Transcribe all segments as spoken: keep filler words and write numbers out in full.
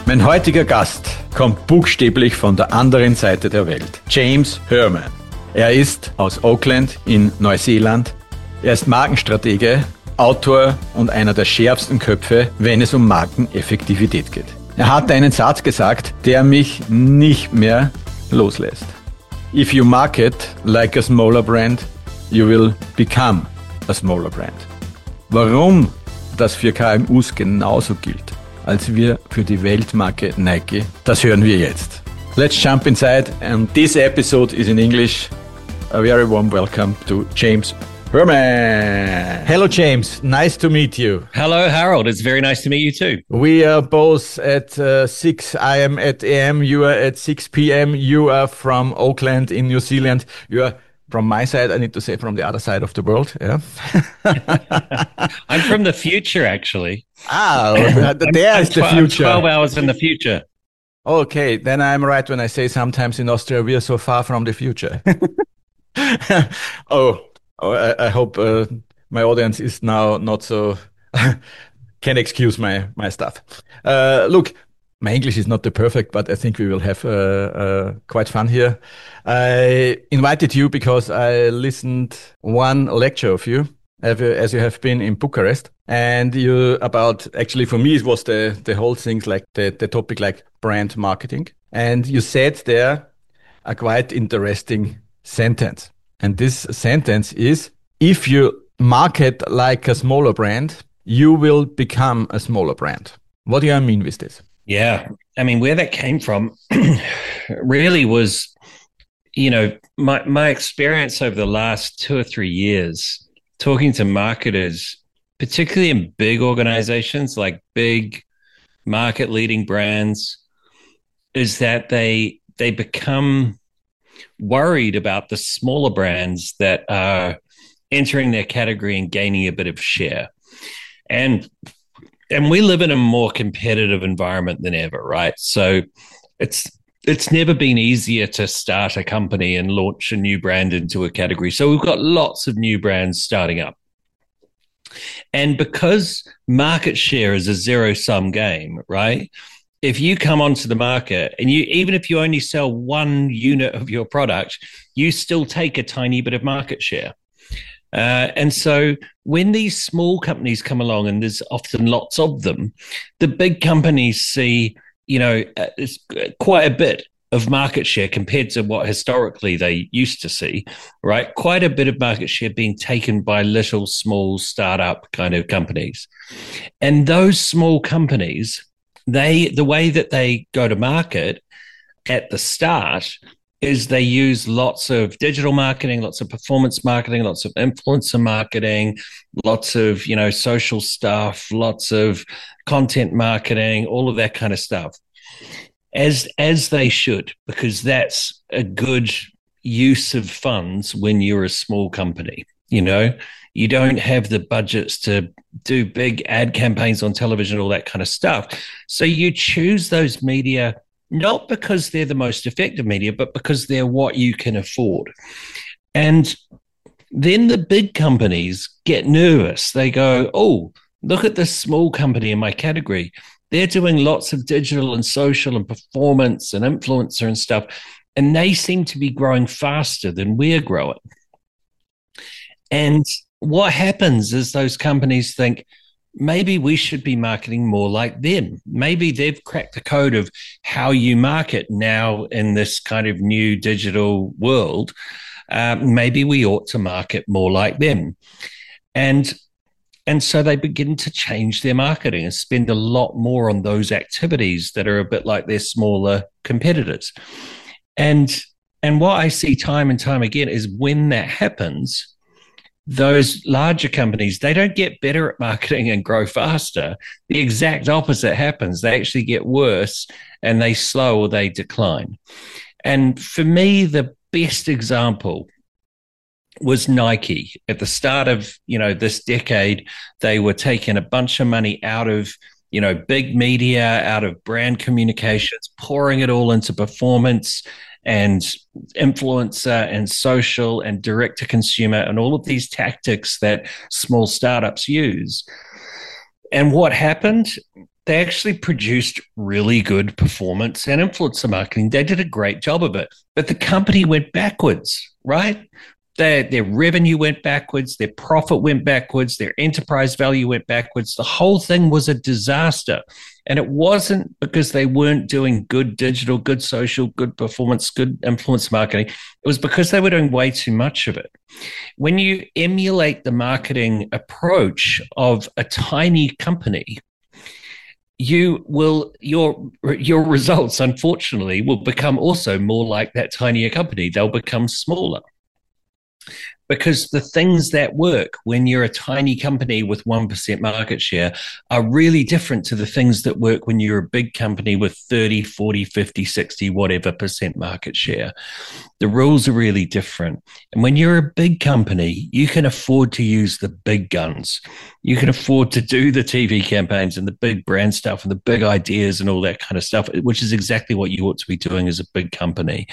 Mein heutiger Gast kommt buchstäblich von der anderen Seite der Welt. James Herman. Er ist aus Auckland in Neuseeland. Er ist Markenstratege, Autor und einer der schärfsten Köpfe, wenn es um Markeneffektivität geht. Er hat einen Satz gesagt, der mich nicht mehr loslässt. If you market like a smaller brand, you will become a smaller brand. Warum das für K M Us genauso gilt als wir für die Weltmarke Nike, das hören wir jetzt. Let's jump inside, and this episode is in English. A very warm welcome to James Herman. Hello, James. Nice to meet you. Hello, Harold. It's very nice to meet you too. We are both at uh, six. I am at A M. You are at six p m. You are from Auckland in New Zealand. You are from my side. I need to say from the other side of the world. Yeah. I'm from the future, actually. Ah, there is the tw- future. twelve hours in the future. Okay, then I'm right when I say sometimes in Austria we are so far from the future. oh, oh, I, I hope uh, my audience is now not so can excuse my my stuff. Uh, look, my English is not the perfect, but I think we will have uh, uh, quite fun here. I invited you because I listened one lecture of you, as you have been in Bucharest, and you about actually for me it was the the whole things like the the topic like brand marketing, and you said there a quite interesting sentence, and this sentence is: if you market like a smaller brand, you will become a smaller brand. What do you mean with this? Yeah, I mean, where that came from really was, you know, my my experience over the last two or three years talking to marketers, particularly in big organizations like big market leading brands, is that they they become worried about the smaller brands that are entering their category and gaining a bit of share. And and we live in a more competitive environment than ever, right? So it's it's never been easier to start a company and launch a new brand into a category. So we've got lots of new brands starting up. And because market share is a zero-sum game, right? If you come onto the market and you, even if you only sell one unit of your product, you still take a tiny bit of market share. Uh, and so when these small companies come along, and there's often lots of them, the big companies see, you know, uh, it's quite a bit of market share compared to what historically they used to see, right? Quite a bit of market share being taken by little, small, startup kind of companies. And those small companies, they the way that they go to market at the start is they use lots of digital marketing, lots of performance marketing, lots of influencer marketing, lots of, you know, social stuff, lots of content marketing, all of that kind of stuff, as as they should, because that's a good use of funds when you're a small company. You know, you don't have the budgets to do big ad campaigns on television, all that kind of stuff. So you choose those media not because they're the most effective media, but because they're what you can afford. And then the big companies get nervous. They go, oh, look at this small company in my category. They're doing lots of digital and social and performance and influencer and stuff, and they seem to be growing faster than we're growing. And what happens is those companies think, maybe we should be marketing more like them. Maybe they've cracked the code of how you market now in this kind of new digital world. Uh, maybe we ought to market more like them. And, and so they begin to change their marketing and spend a lot more on those activities that are a bit like their smaller competitors. And, and what I see time and time again is when that happens, those larger companies, they don't get better at marketing and grow faster. The exact opposite happens. They actually get worse and they slow or they decline. And for me, the best example was Nike. At the start of, you know, this decade, they were taking a bunch of money out of, you know, big media, out of brand communications, pouring it all into performance and influencer and social and direct to consumer and all of these tactics that small startups use. And what happened? they actually produced really good performance and influencer marketing. They did a great job of it, but the company went backwards, right? Their, their revenue went backwards, their profit went backwards, their enterprise value went backwards. The whole thing was a disaster. And it wasn't because they weren't doing good digital, good social, good performance, good influence marketing. It was because they were doing way too much of it. When you emulate the marketing approach of a tiny company, you will your your results, unfortunately, will become also more like that tinier company. They'll become smaller. Because the things that work when you're a tiny company with one percent market share are really different to the things that work when you're a big company with thirty, forty, fifty, sixty, whatever percent market share. The rules are really different. And when you're a big company, you can afford to use the big guns. You can afford to do the T V campaigns and the big brand stuff and the big ideas and all that kind of stuff, which is exactly what you ought to be doing as a big company.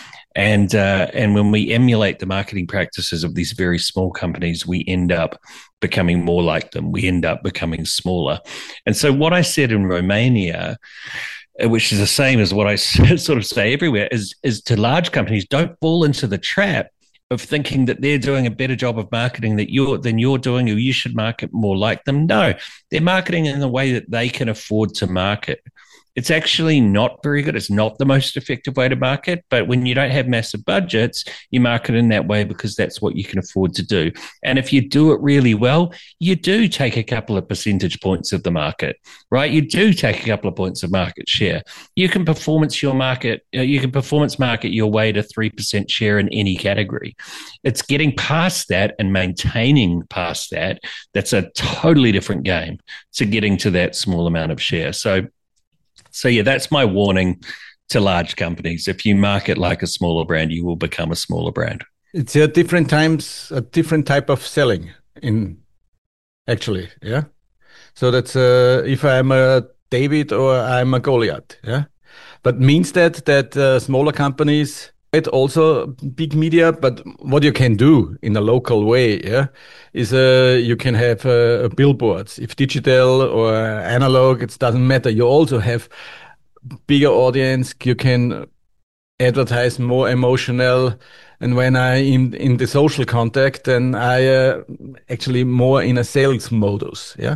And uh, and when we emulate the marketing practices of these very small companies, we end up becoming more like them. We end up becoming smaller. And so what I said in Romania, which is the same as what I sort of say everywhere, is, is to large companies, don't fall into the trap of thinking that they're doing a better job of marketing that you're, than you're doing, or you should market more like them. No, they're marketing in the way that they can afford to market. It's actually not very good. It's not the most effective way to market. But when you don't have massive budgets, you market in that way because that's what you can afford to do. And if you do it really well, you do take a couple of percentage points of the market, right? You do take a couple of points of market share. You can performance your market, you can performance market your way to three percent share in any category. It's getting past that and maintaining past that. That's a totally different game to getting to that small amount of share. So, So, yeah, that's my warning to large companies. If you market like a smaller brand, you will become a smaller brand. It's a different times, a different type of selling in actually, yeah. So that's uh, if I'm a David or I'm a Goliath, yeah. But means that that uh, smaller companies, it also big media, but what you can do in a local way, yeah, is uh, you can have uh, billboards. If digital or analog, it doesn't matter. You also have bigger audience. You can advertise more emotional. And when I in in the social contact, then I uh, actually more in a sales modus, yeah.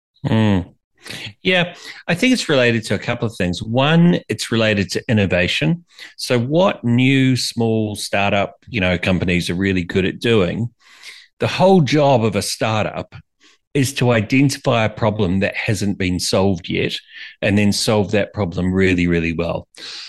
Mm. Yeah, I think it's related to a couple of things. One, it's related to innovation. So what new small startup, you know, companies are really good at doing, the whole job of a startup is to identify a problem that hasn't been solved yet and then solve that problem really, really well.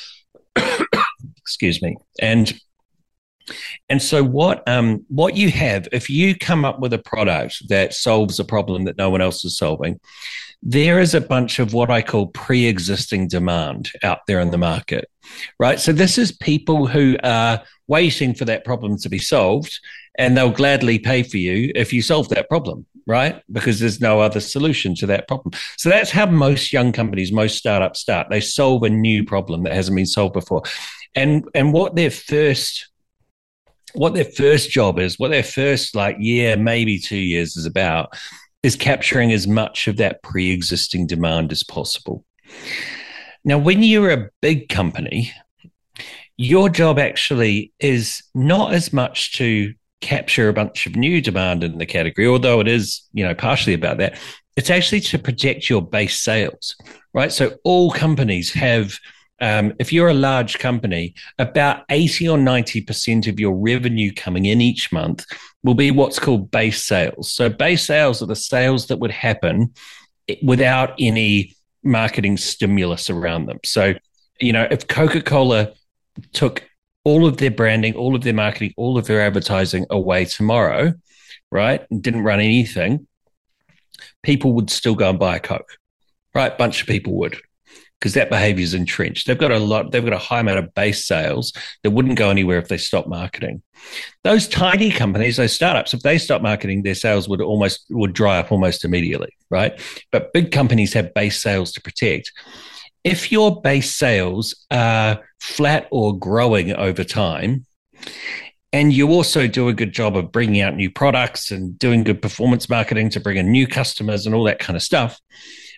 Excuse me. And And so what um, what you have, if you come up with a product that solves a problem that no one else is solving, there is a bunch of what I call pre-existing demand out there in the market, right? So this is people who are waiting for that problem to be solved, and they'll gladly pay for you if you solve that problem, right? Because there's no other solution to that problem. So that's how most young companies, most startups start. They solve a new problem that hasn't been solved before. And, and what their first what their first job is, what their first like year, maybe two years is about, is capturing as much of that pre-existing demand as possible. Now, when you're a big company, your job actually is not as much to capture a bunch of new demand in the category, although it is, you know, partially about that. It's actually to protect your base sales, right? So all companies have, um, if you're a large company, about eighty or ninety percent of your revenue coming in each month will be what's called base sales. So base sales are the sales that would happen without any marketing stimulus around them. So, you know, if Coca-Cola took all of their branding, all of their marketing, all of their advertising away tomorrow, right, and didn't run anything, people would still go and buy a Coke, right? A bunch of people would, because that behavior is entrenched. They've got a lot, they've got a high amount of base sales that wouldn't go anywhere if they stopped marketing. Those tiny companies, those startups, if they stop marketing, their sales would almost would dry up almost immediately, right? But big companies have base sales to protect. If your base sales are flat or growing over time, and you also do a good job of bringing out new products and doing good performance marketing to bring in new customers and all that kind of stuff,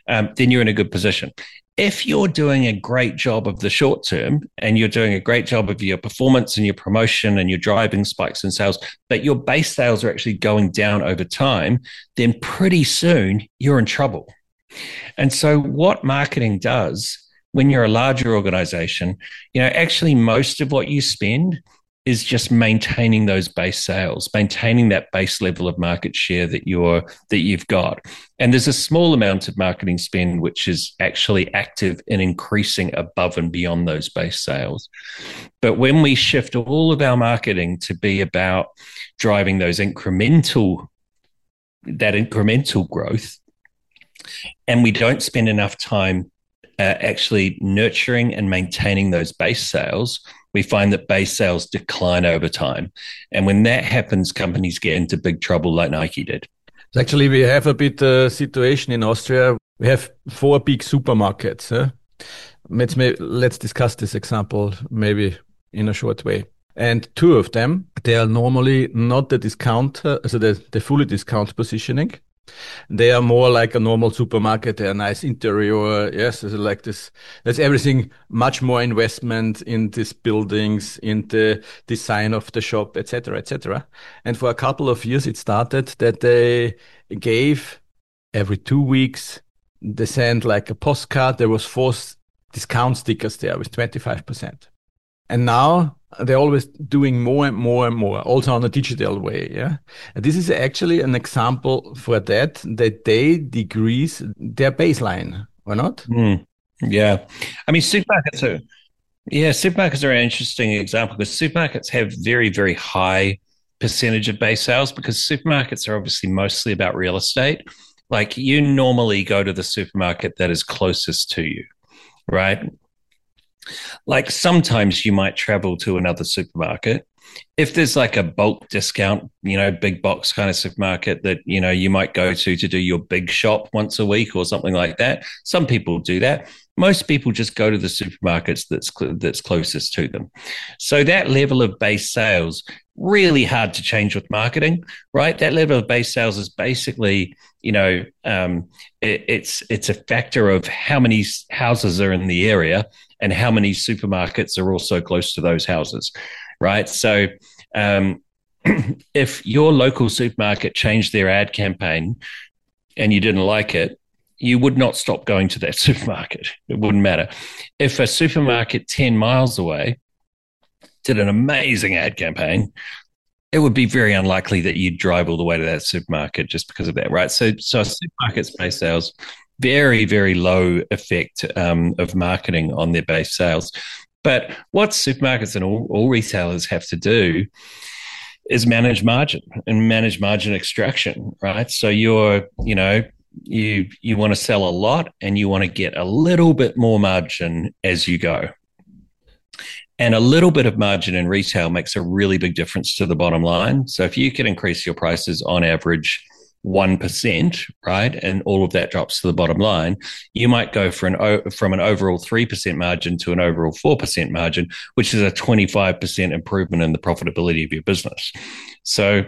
um, then you're in a good position. If you're doing a great job of the short term and you're doing a great job of your performance and your promotion and you're driving spikes in sales, but your base sales are actually going down over time, then pretty soon you're in trouble. And so what marketing does when you're a larger organization, you know, actually most of what you spend is just maintaining those base sales, maintaining that base level of market share that you're that you've got. And there's a small amount of marketing spend which is actually active in increasing above and beyond those base sales. But when we shift all of our marketing to be about driving those incremental, that incremental growth, and we don't spend enough time uh, actually nurturing and maintaining those base sales, we find that base sales decline over time. And when that happens, companies get into big trouble like Nike did. Actually, we have a bit uh, situation in Austria. We have four big supermarkets. Huh? Let's, let's discuss this example maybe in a short way. And two of them, they are normally not the discount, uh, so the, the fully discount positioning. They are more like a normal supermarket. They are nice interior. Yes, it's like this. There's everything, much more investment in these buildings, in the design of the shop, et cetera, et cetera. And for a couple of years, it started that they gave every two weeks, they sent like a postcard. There was four discount stickers there with twenty-five percent. And now they're always doing more and more and more, also on a digital way. Yeah, and this is actually an example for that, that they decrease their baseline, or not? Mm, yeah. I mean, supermarkets are, yeah, supermarkets are an interesting example because supermarkets have very, very high percentage of base sales because supermarkets are obviously mostly about real estate. Like you normally go to the supermarket that is closest to you, right? Like sometimes you might travel to another supermarket. If there's like a bulk discount, you know, big box kind of supermarket that, you know, you might go to to do your big shop once a week or something like that. Some people do that. Most people just go to the supermarkets that's that's closest to them. So that level of base sales, really hard to change with marketing, right? That level of base sales is basically, you know, um, it, it's it's a factor of how many houses are in the area and how many supermarkets are also close to those houses, right? So um, if your local supermarket changed their ad campaign and you didn't like it, you would not stop going to that supermarket. It wouldn't matter. If a supermarket ten miles away did an amazing ad campaign, it would be very unlikely that you'd drive all the way to that supermarket just because of that, right? So, so supermarkets' base sales, very, very low effect um, of marketing on their base sales. But what supermarkets and all, all retailers have to do is manage margin and manage margin extraction, right? So you're, you know, you you want to sell a lot and you want to get a little bit more margin as you go. And a little bit of margin in retail makes a really big difference to the bottom line. So if you can increase your prices on average one percent, right, and all of that drops to the bottom line, you might go for an from an overall three percent margin to an overall four percent margin, which is a twenty-five percent improvement in the profitability of your business. So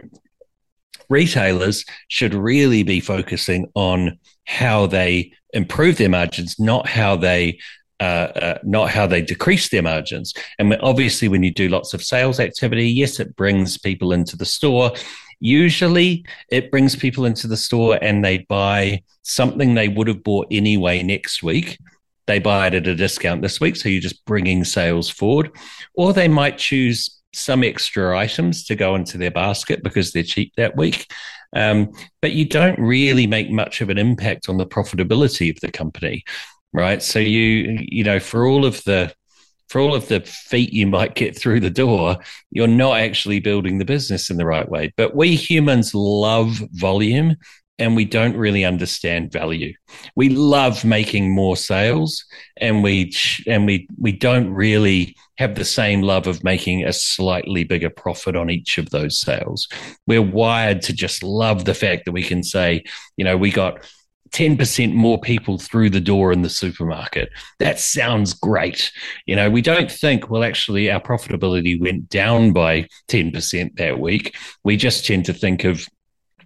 retailers should really be focusing on how they improve their margins, not how they uh, uh, not how they decrease their margins. And obviously, when you do lots of sales activity, yes, it brings people into the store. Usually, it brings people into the store and they buy something they would have bought anyway next week. They buy it at a discount this week, so you're just bringing sales forward. Or they might choose some extra items to go into their basket because they're cheap that week. Um, but you don't really make much of an impact on the profitability of the company, right? So you, you know, for all of the, for all of the feet you might get through the door, you're not actually building the business in the right way. But we humans love volume and we don't really understand value. We love making more sales and we, and we, we don't really have the same love of making a slightly bigger profit on each of those sales. We're wired to just love the fact that we can say, you know, we got ten percent more people through the door in the supermarket. That sounds great. You know, we don't think, well, actually our profitability went down by ten percent that week. We just tend to think of,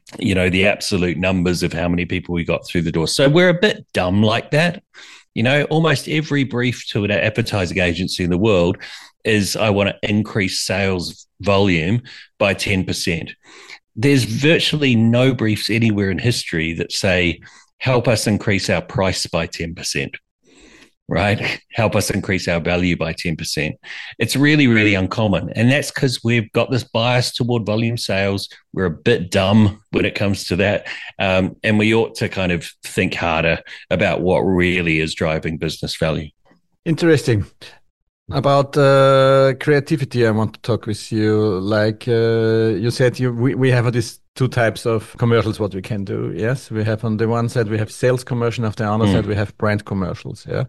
you know, the absolute numbers of how many people we got through the door. So we're a bit dumb like that. You know, almost every brief to an advertising agency in the world is, I want to increase sales volume by ten percent. There's virtually no briefs anywhere in history that say, help us increase our price by ten percent. Right? Help us increase our value by ten percent. It's really, really uncommon. And that's because we've got this bias toward volume sales. We're a bit dumb when it comes to that. Um, and we ought to kind of think harder about what really is driving business value. Interesting. About uh, creativity, I want to talk with you. Like uh, you said, you we, we have these two types of commercials, what we can do. Yes, we have on the one side, we have sales commercial. On the other mm. side, we have brand commercials. Yeah.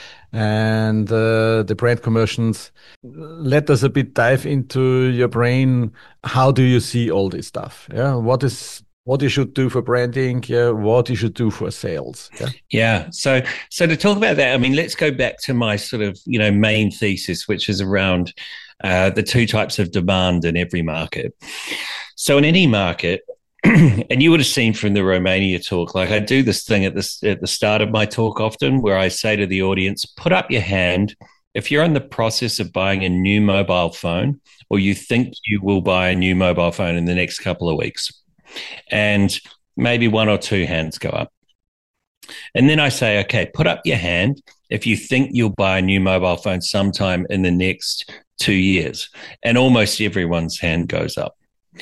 And uh, the brand commercials, let us a bit dive into your brain. How do you see all this stuff? Yeah. What is what you should do for branding, yeah, what you should do for sales. Yeah. Yeah. So, so to talk about that, I mean, let's go back to my sort of, you know, main thesis, which is around uh, the two types of demand in every market. So in any market, and you would have seen from the Romania talk, like I do this thing at the, at the start of my talk often where I say to the audience, put up your hand if you're in the process of buying a new mobile phone, or you think you will buy a new mobile phone in the next couple of weeks. And maybe one or two hands go up. And then I say, okay, put up your hand if you think you'll buy a new mobile phone sometime in the next two years. And almost everyone's hand goes up.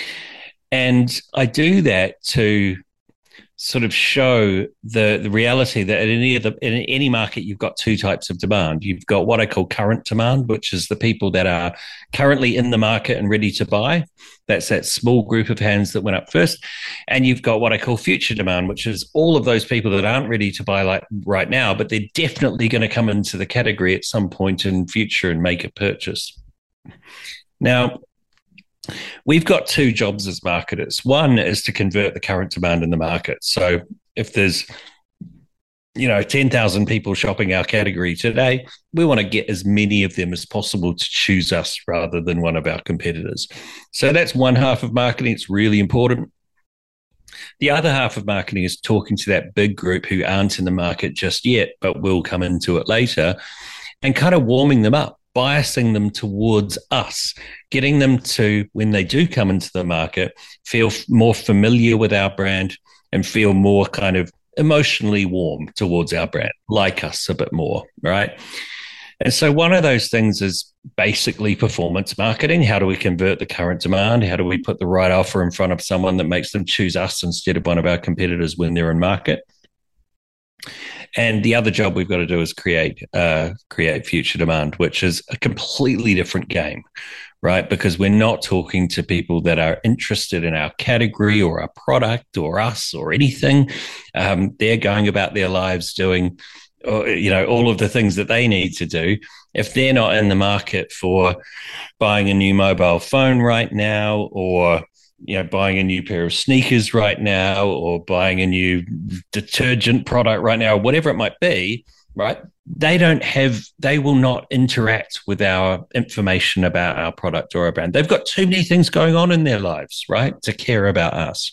And I do that to sort of show the, the reality that in any of the, in any market, you've got two types of demand. You've got what I call current demand, which is the people that are currently in the market and ready to buy. That's that small group of hands that went up first. And you've got what I call future demand, which is all of those people that aren't ready to buy like right now, but they're definitely going to come into the category at some point in future and make a purchase. Now, we've got two jobs as marketers. One is to convert the current demand in the market. So if there's, you know, ten thousand people shopping our category today, we want to get as many of them as possible to choose us rather than one of our competitors. So that's one half of marketing. It's really important. The other half of marketing is talking to that big group who aren't in the market just yet, but will come into it later, and kind of warming them up, biasing them towards us, getting them to, when they do come into the market, feel more familiar with our brand and feel more kind of emotionally warm towards our brand, like us a bit more, right? And so one of those things is basically performance marketing. How do we convert the current demand? How do we put the right offer in front of someone that makes them choose us instead of one of our competitors when they're in market? And the other job we've got to do is create uh, create future demand, which is a completely different game, right? Because we're not talking to people that are interested in our category or our product or us or anything. Um, they're going about their lives doing, uh, you know, all of the things that they need to do. If they're not in the market for buying a new mobile phone right now, or you know, buying a new pair of sneakers right now, or buying a new detergent product right now, whatever it might be, right? They don't have, they will not interact with our information about our product or our brand. They've got too many things going on in their lives, right, to care about us.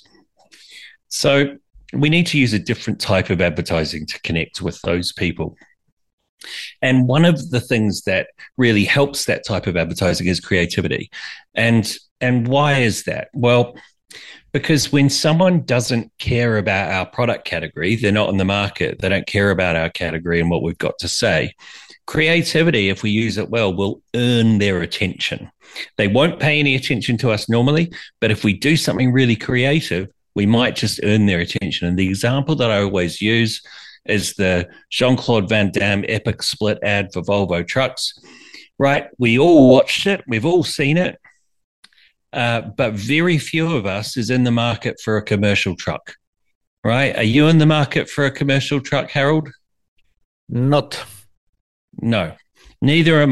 So we need to use a different type of advertising to connect with those people. And one of the things that really helps that type of advertising is creativity. And And why is that? Well, because when someone doesn't care about our product category, they're not in the market, they don't care about our category and what we've got to say. Creativity, if we use it well, will earn their attention. They won't pay any attention to us normally, but if we do something really creative, we might just earn their attention. And the example that I always use is the Jean-Claude Van Damme epic split ad for Volvo trucks, right? We all watched it. We've all seen it. Uh, but very few of us is in the market for a commercial truck, right? Are you in the market for a commercial truck, Harold? Not. No, neither am I.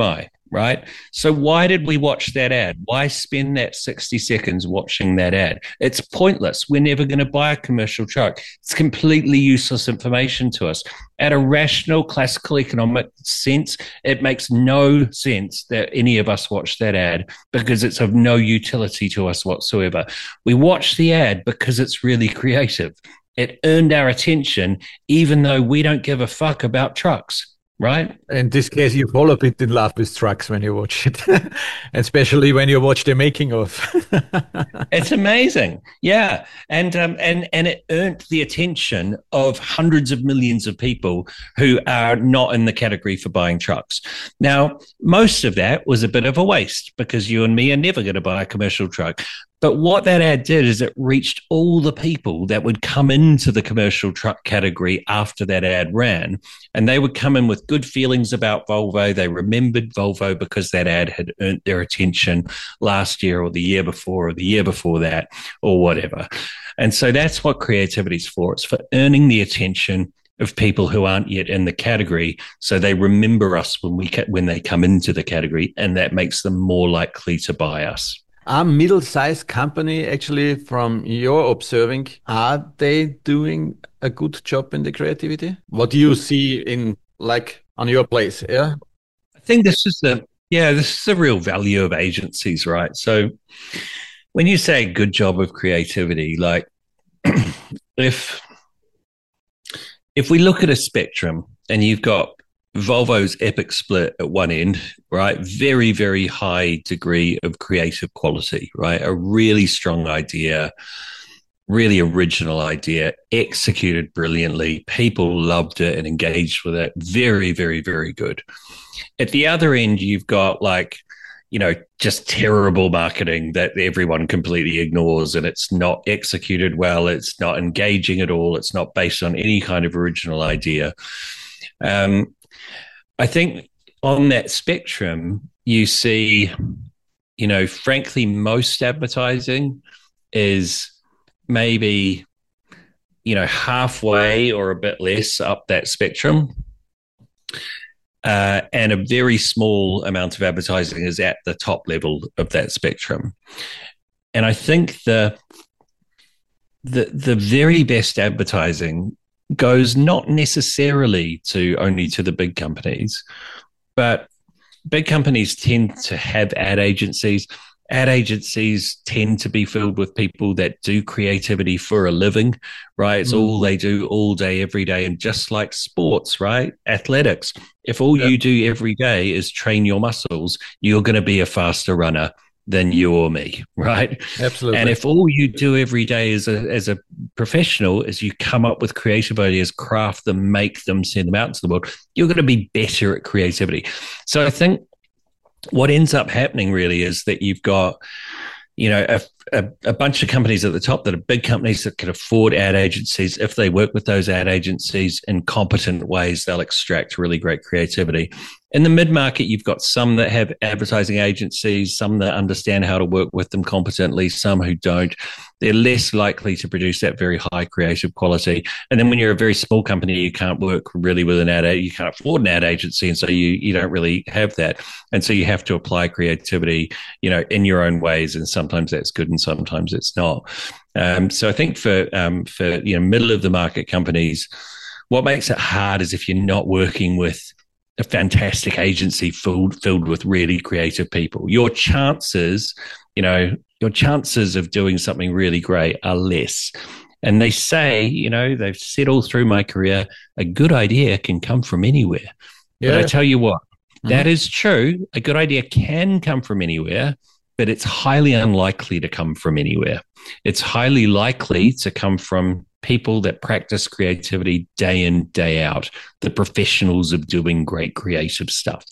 right? So why did we watch that ad? Why spend that sixty seconds watching that ad? It's pointless. We're never going to buy a commercial truck. It's completely useless information to us. At a rational, classical economic sense, it makes no sense that any of us watch that ad because it's of no utility to us whatsoever. We watch the ad because it's really creative. It earned our attention, even though we don't give a fuck about trucks. Right. In this case, you fall a bit in love with trucks when you watch it, especially when you watch the making of. It's amazing. Yeah. And, um, and, and it earned the attention of hundreds of millions of people who are not in the category for buying trucks. Now, most of that was a bit of a waste because you and me are never going to buy a commercial truck. But what that ad did is it reached all the people that would come into the commercial truck category after that ad ran. And they would come in with good feelings about Volvo. They remembered Volvo because that ad had earned their attention last year or the year before or the year before that or whatever. And so that's what creativity is for. It's for earning the attention of people who aren't yet in the category, so they remember us when we when they come into the category, and that makes them more likely to buy us. Are middle-sized company actually, from your observing, are they doing a good job in the creativity? What do you see in, like, on your place? Yeah, I think this is the yeah this is the real value of agencies, right? So when you say a good job of creativity, like if if we look at a spectrum and you've got Volvo's epic split at one end, right? Very, very high degree of creative quality, right? A really strong idea, really original idea, executed brilliantly. People loved it and engaged with it. Very, very, very good. At the other end, you've got like, you know, just terrible marketing that everyone completely ignores, and it's not executed well. It's not engaging at all. It's not based on any kind of original idea. Um, I think on that spectrum, you see, you know, frankly, most advertising is maybe, you know, halfway or a bit less up that spectrum. Uh, and a very small amount of advertising is at the top level of that spectrum. And I think the the the very best advertising goes not necessarily to only to the big companies, but big companies tend to have ad agencies. Ad agencies tend to be filled with people that do creativity for a living, right? It's mm. all they do all day, every day. And just like sports, right? Athletics. If all yeah. you do every day is train your muscles, you're going to be a faster runner than you or me, right? Absolutely. And if all you do every day as a as a professional is you come up with creative ideas, craft them, make them, send them out into the world, you're going to be better at creativity. So I think what ends up happening really is that you've got, you know, a, a, a bunch of companies at the top that are big companies that can afford ad agencies. If they work with those ad agencies in competent ways, they'll extract really great creativity. In the mid-market, you've got some that have advertising agencies, some that understand how to work with them competently, some who don't. They're less likely to produce that very high creative quality. And then when you're a very small company, you can't work really with an ad, you can't afford an ad agency, and so you you don't really have that. And so you have to apply creativity, you know, in your own ways, and sometimes that's good and sometimes it's not. Um, so I think for um, for you know middle of the market companies, what makes it hard is if you're not working with a fantastic agency filled filled with really creative people. Your chances, you know, your chances of doing something really great are less. And they say, you know, they've said all through my career, a good idea can come from anywhere. Yeah. But I tell you what, mm-hmm. that is true. A good idea can come from anywhere, but it's highly unlikely to come from anywhere. It's highly likely to come from people that practice creativity day in, day out, the professionals of doing great creative stuff.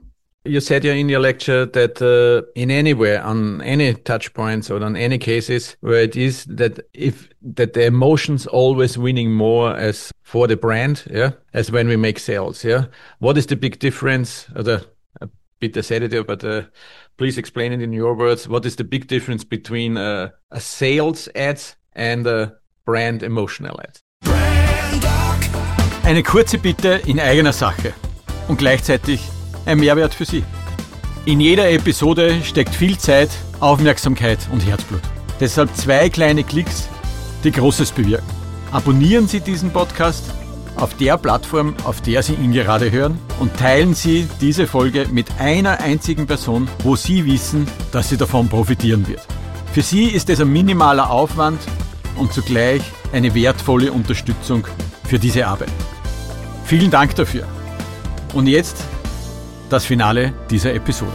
You said in your lecture that uh, in anywhere, on any touch points or on any cases where it is that if that the emotions always winning more as for the brand, yeah, as when we make sales, yeah. What is the big difference? Uh, the, a bit sedative, but uh, please explain it in your words. What is the big difference between uh, a sales ad and a Brand Emotional Ad? Eine kurze Bitte in eigener Sache und gleichzeitig ein Mehrwert für Sie. In jeder Episode steckt viel Zeit, Aufmerksamkeit und Herzblut. Deshalb zwei kleine Klicks, die Großes bewirken. Abonnieren Sie diesen Podcast auf der Plattform, auf der Sie ihn gerade hören, und teilen Sie diese Folge mit einer einzigen Person, wo Sie wissen, dass sie davon profitieren wird. Für Sie ist es ein minimaler Aufwand und zugleich eine wertvolle Unterstützung für diese Arbeit. Vielen Dank dafür. Und jetzt das Finale dieser Episode.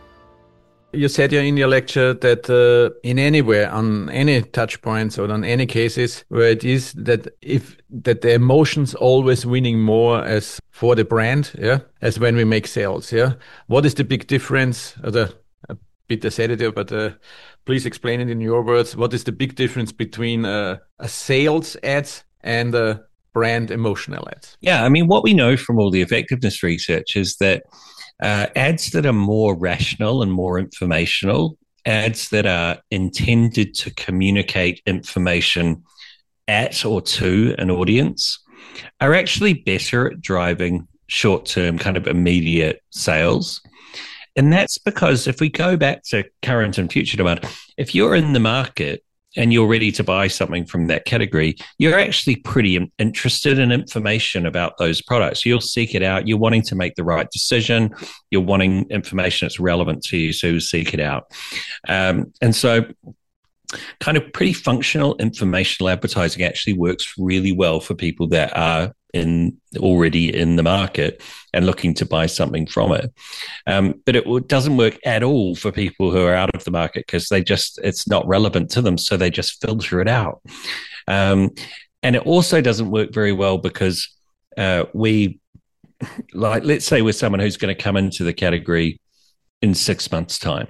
You said in your lecture that uh, in anywhere, on any touch points or on any cases where it is that if that the emotions always winning more as for the brand, yeah, as when we make sales, yeah. What is the big difference? Uh, the, a bit I said it, but uh, please explain it in your words. What is the big difference between uh, a sales ads and a brand emotional ads? Yeah, I mean, what we know from all the effectiveness research is that Uh, ads that are more rational and more informational, ads that are intended to communicate information at or to an audience, are actually better at driving short-term kind of immediate sales. And that's because if we go back to current and future demand, if you're in the market and you're ready to buy something from that category, you're actually pretty interested in information about those products. You'll seek it out. You're wanting to make the right decision. You're wanting information that's relevant to you, so you seek it out. Um, and so kind of pretty functional informational advertising actually works really well for people that are in already in the market and looking to buy something from it. Um, but it doesn't work at all for people who are out of the market because they just, it's not relevant to them. So they just filter it out. Um, and it also doesn't work very well because uh, we, like, let's say we're someone who's going to come into the category in six months' time.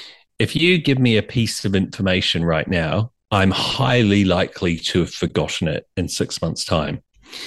If you give me a piece of information right now, I'm highly likely to have forgotten it in six months' time.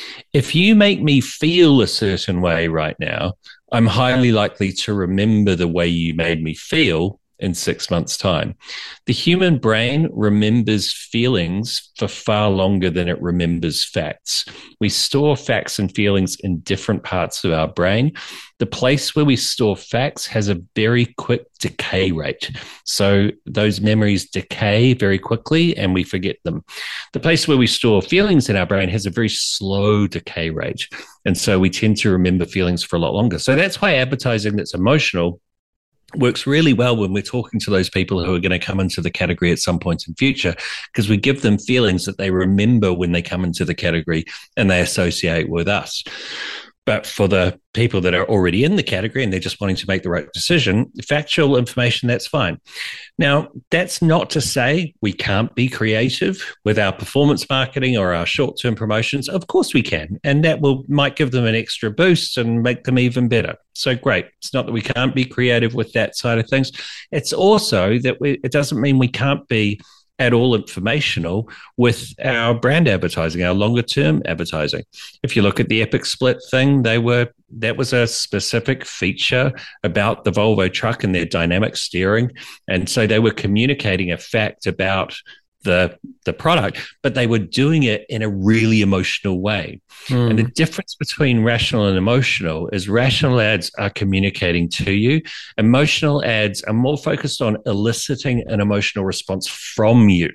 If you make me feel a certain way right now, I'm highly likely to remember the way you made me feel in six months' time. The human brain remembers feelings for far longer than it remembers facts. We store facts and feelings in different parts of our brain. The place where we store facts has a very quick decay rate. So those memories decay very quickly and we forget them. The place where we store feelings in our brain has a very slow decay rate. And so we tend to remember feelings for a lot longer. So that's why advertising that's emotional works really well when we're talking to those people who are going to come into the category at some point in future, because we give them feelings that they remember when they come into the category and they associate with us. But for the people that are already in the category and they're just wanting to make the right decision, factual information, that's fine. Now, that's not to say we can't be creative with our performance marketing or our short-term promotions. Of course we can. And that will might give them an extra boost and make them even better. So great. It's not that we can't be creative with that side of things. It's also that we, it doesn't mean we can't be at all informational with our brand advertising, our longer term advertising. If you look at the Epic Split thing, they were that was a specific feature about the Volvo truck and their dynamic steering. And so they were communicating a fact about the the product, but they were doing it in a really emotional way. Mm. And the difference between rational and emotional is rational ads are communicating to you. Emotional ads are more focused on eliciting an emotional response from you.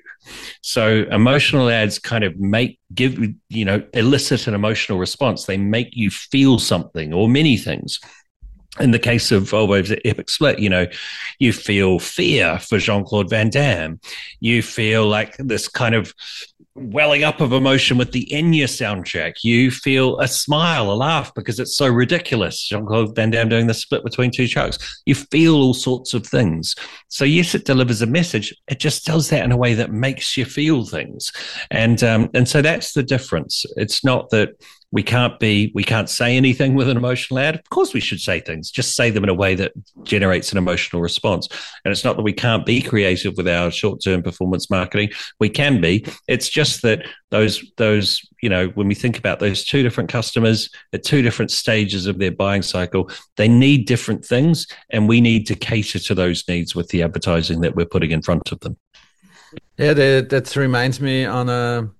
So emotional ads kind of make, give, you know, elicit an emotional response. They make you feel something or many things. In the case of Volvo's Epic Split, you know, you feel fear for Jean-Claude Van Damme. You feel like this kind of welling up of emotion with the Enya soundtrack. You feel a smile, a laugh, because it's so ridiculous. Jean-Claude Van Damme doing the split between two trucks. You feel all sorts of things. So yes, it delivers a message. It just does that in a way that makes you feel things. And um, and so that's the difference. It's not that we can't be, we can't say anything with an emotional ad. Of course we should say things, just say them in a way that generates an emotional response. And it's not that we can't be creative with our short-term performance marketing. We can be. It's just that those, those, you know, when we think about those two different customers at two different stages of their buying cycle, they need different things, and we need to cater to those needs with the advertising that we're putting in front of them. Yeah, that, that reminds me on a,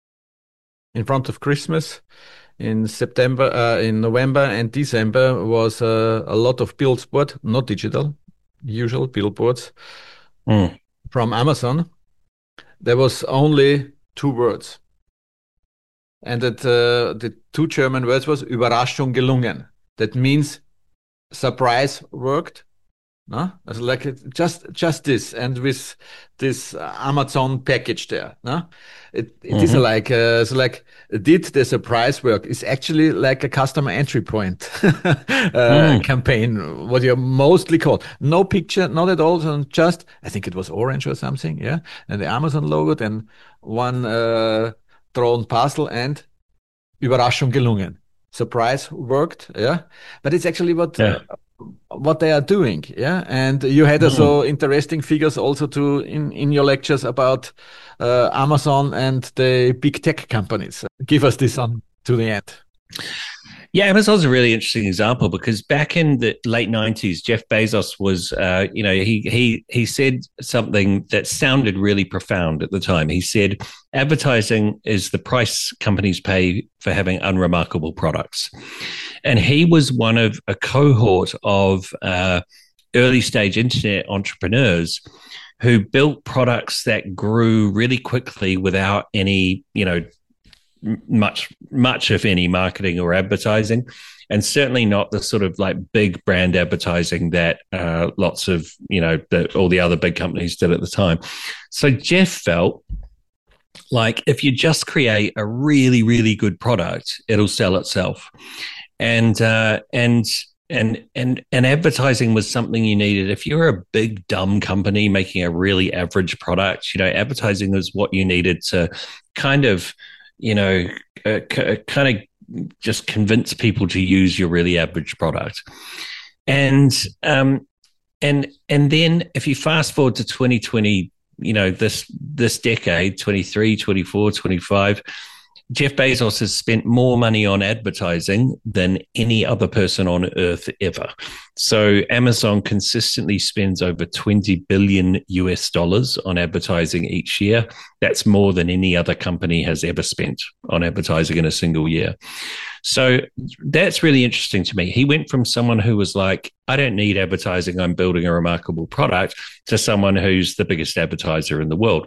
in front of Christmas, in September, uh, in November and December was uh, a lot of billboard, not digital, usual billboards Mm. from Amazon, there was only two words. And that uh, the two German words was Überraschung gelungen. That means surprise worked. No? As like it- just just this, and with this uh, Amazon package there. No? It it is Mm-hmm. like uh, so like did the surprise work is actually like a customer entry point uh, Mm. campaign. What you mostly call no picture, not at all. So just I think it was orange or something. Yeah, and the Amazon logo, then one uh, thrown parcel and Überraschung gelungen. Surprise worked, yeah. But it's actually what uh, Yeah. what they are doing, yeah. And you had Mm. also interesting figures also to in in your lectures about uh, Amazon and the big tech companies. Give us this on to the end. Yeah, Amazon's a really interesting example because back in the late nineties, Jeff Bezos was, uh, you know, he he he said something that sounded really profound at the time. He said, "Advertising is the price companies pay for having unremarkable products," and he was one of a cohort of uh, early stage internet entrepreneurs who built products that grew really quickly without any, you know, much much if any marketing or advertising, and certainly not the sort of like big brand advertising that uh, lots of, you know, the, all the other big companies did at the time. So Jeff felt like if you just create a really really good product, it'll sell itself. And uh, and and and and advertising was something you needed. If you're a big dumb company making a really average product, you know, advertising is what you needed to kind of, you know, uh, c- kind of just convince people to use your really average product. And um, and and then if you fast forward to twenty twenty, you know, this this decade, twenty-three, twenty-four, twenty-five, Jeff Bezos has spent more money on advertising than any other person on earth ever. So Amazon consistently spends over twenty billion U S dollars on advertising each year. That's more than any other company has ever spent on advertising in a single year. So that's really interesting to me. He went from someone who was like, I don't need advertising, I'm building a remarkable product, to someone who's the biggest advertiser in the world.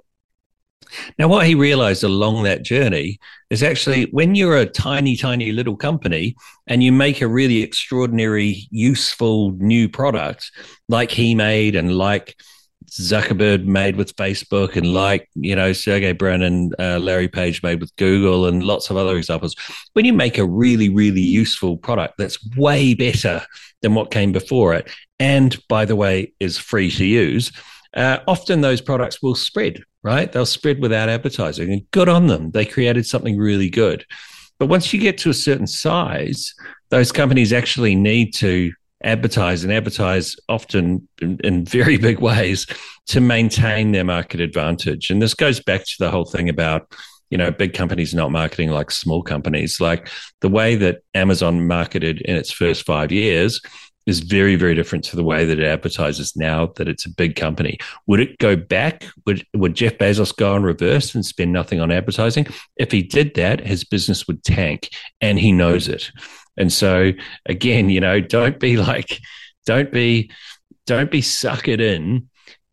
Now, what he realized along that journey is actually when you're a tiny, tiny little company and you make a really extraordinary, useful new product like he made and like Zuckerberg made with Facebook and like, you know, Sergey Brin and uh, Larry Page made with Google and lots of other examples. When you make a really, really useful product that's way better than what came before it, and by the way, is free to use, uh, often those products will spread, right? They'll spread without advertising, and good on them. They created something really good. But once you get to a certain size, those companies actually need to advertise and advertise often in, in very big ways to maintain their market advantage. And this goes back to the whole thing about, you know, big companies not marketing like small companies. Like the way that Amazon marketed in its first five years is very, very different to the way that it advertises now that it's a big company. Would it go back? Would would Jeff Bezos go in reverse and spend nothing on advertising? If he did that, his business would tank, and he knows it. And so again, you know, don't be like, don't be, don't be suckered in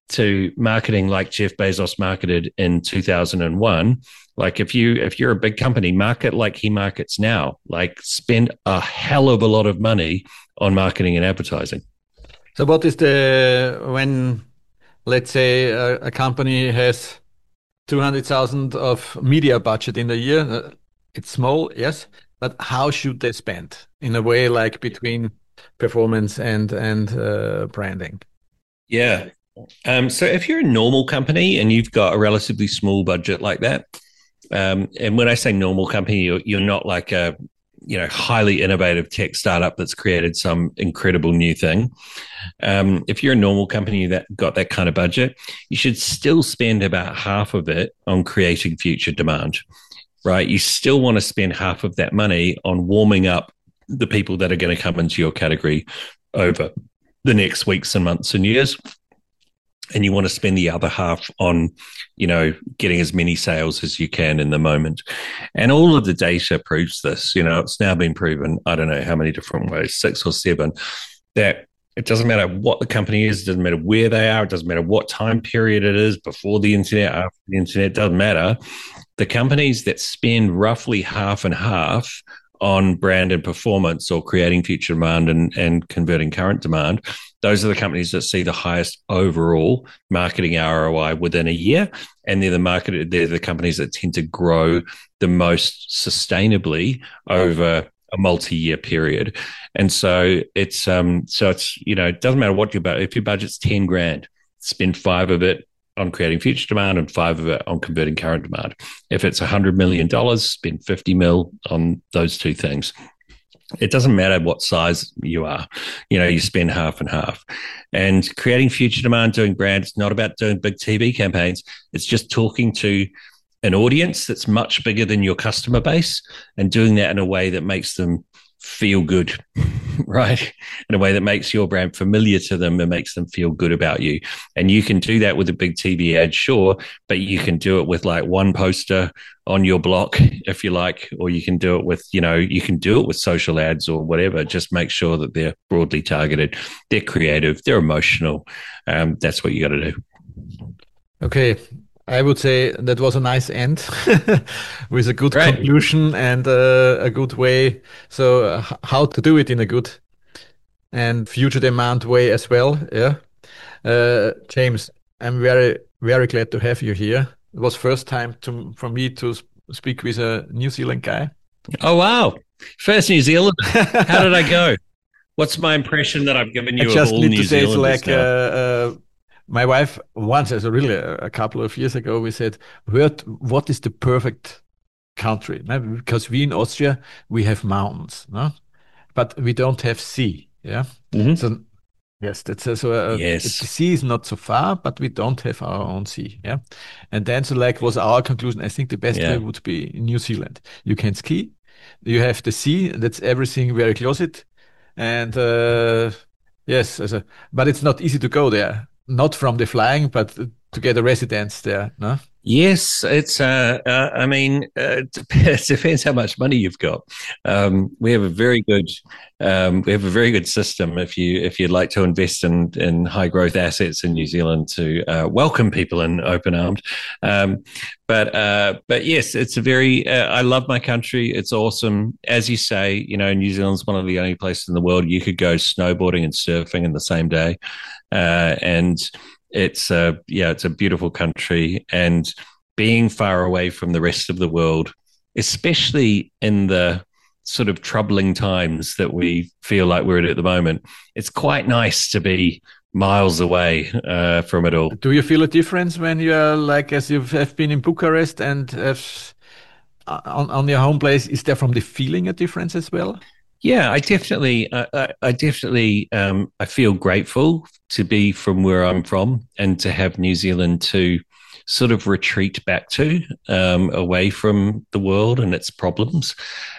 to marketing like Jeff Bezos marketed in two thousand one. Like if you if you're a big company, market like he markets now. Like spend a hell of a lot of money on marketing and advertising. So what is the, when, let's say a, a company has two hundred thousand of media budget in a year, uh, it's small, yes, but how should they spend in a way like between performance and and uh, branding? Yeah. Um, so if you're a normal company and you've got a relatively small budget like that, um, and when I say normal company, you're, you're not like a, you know, highly innovative tech startup that's created some incredible new thing. Um, if you're a normal company that got that kind of budget, you should still spend about half of it on creating future demand, right? You still want to spend half of that money on warming up the people that are going to come into your category over the next weeks and months and years. And you want to spend the other half on, you know, getting as many sales as you can in the moment. And all of the data proves this. You know, it's now been proven, I don't know how many different ways, six or seven, that It doesn't matter what the company is. It doesn't matter where they are. It doesn't matter what time period it is, before the internet, after the internet. It doesn't matter. The companies that spend roughly half and half on brand and performance, or creating future demand and, and converting current demand, those are the companies that see the highest overall marketing R O I within a year. And they're the market, they're the companies that tend to grow the most sustainably over a multi-year period. And so it's um so it's, you know, it doesn't matter what your budget. If your budget's ten grand, spend five of it on creating future demand and five of it on converting current demand. If it's a hundred million dollars, spend fifty mil on those two things. It doesn't matter what size you are, you know, you spend half and half. And creating future demand, doing brand, it's not about doing big T V campaigns. It's just talking to an audience that's much bigger than your customer base, and doing that in a way that makes them feel good, right? In a way that makes your brand familiar to them and makes them feel good about you. And you can do that with a big T V ad, sure, but you can do it with like one poster on your block, if you like, or you can do it with, you know, you can do it with social ads or whatever. Just make sure that they're broadly targeted, they're creative, they're emotional. Um, that's what you got to do. Okay. I would say that was a nice end with a good Right. conclusion and uh, a good way. So uh, how to do it in a good and future demand way as well. Yeah. Uh, James, I'm very, very glad to have you here. It was first time to, for me to speak with a New Zealand guy. Oh, wow. First New Zealand. How did I go? What's my impression that I've given you? I just of all need New to say it's Zealanders like uh, uh, my wife once, as a really a, a couple of years ago, we said, what, what is the perfect country? No? Because we in Austria, we have mountains, no? But we don't have sea. Yeah. Mm-hmm. So yes, that's uh, so. Uh, Yes. it, the sea is not so far, but we don't have our own sea. Yeah. And then so like was our conclusion. I think the best Yeah. way would be New Zealand. You can ski. You have the sea. That's everything very close it. And uh, yes, as a, but it's not easy to go there. Not from the flying, but to get a residence there. No. Yes, it's. Uh, uh, I mean, uh, it depends, it depends how much money you've got. Um, we have a very good. Um, we have a very good system. If you if you'd like to invest in in high growth assets in New Zealand, to uh, welcome people in open armed. Um, but uh, but yes, it's a very. Uh, I love my country. It's awesome. As you say, you know, New Zealand's one of the only places in the world you could go snowboarding and surfing in the same day, uh, and. It's a, yeah, it's a beautiful country, and being far away from the rest of the world, especially in the sort of troubling times that we feel like we're in at the moment, it's quite nice to be miles away uh, from it all. Do you feel a difference when you are like, as you have been in Bucharest and have, on, on your home place, is there from the feeling a difference as well? Yeah, I definitely, I, I definitely, um, I feel grateful to be from where I'm from and to have New Zealand to sort of retreat back to, um, away from the world and its problems.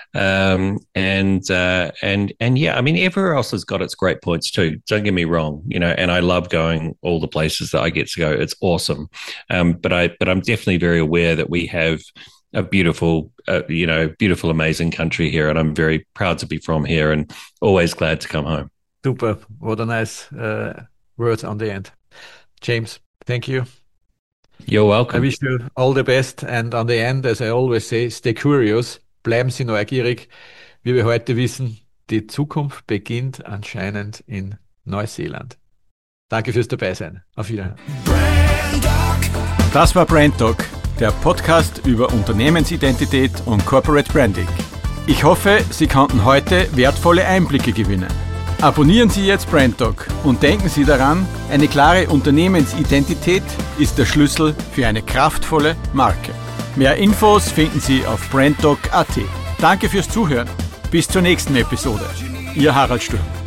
Um, and, uh, and, and yeah, I mean, everywhere else has got its great points too. Don't get me wrong, you know, and I love going all the places that I get to go. It's awesome. Um, but I, but I'm definitely very aware that we have a beautiful, uh, you know, beautiful, amazing country here. And I'm very proud to be from here and always glad to come home. Super. What a nice uh, words on the end. James, thank you. You're welcome. I wish you all the best. And on the end, as I always say, stay curious. Bleiben Sie neugierig. Wie wir heute wissen, die Zukunft beginnt anscheinend in Neuseeland. Danke fürs Dabeisein. Auf Wiedersehen. Das war Brand Talk, der Podcast über Unternehmensidentität und Corporate Branding. Ich hoffe, Sie konnten heute wertvolle Einblicke gewinnen. Abonnieren Sie jetzt Brand Talk und denken Sie daran, eine klare Unternehmensidentität ist der Schlüssel für eine kraftvolle Marke. Mehr Infos finden Sie auf brandtalk punkt at. Danke fürs Zuhören. Bis zur nächsten Episode. Ihr Harald Sturm.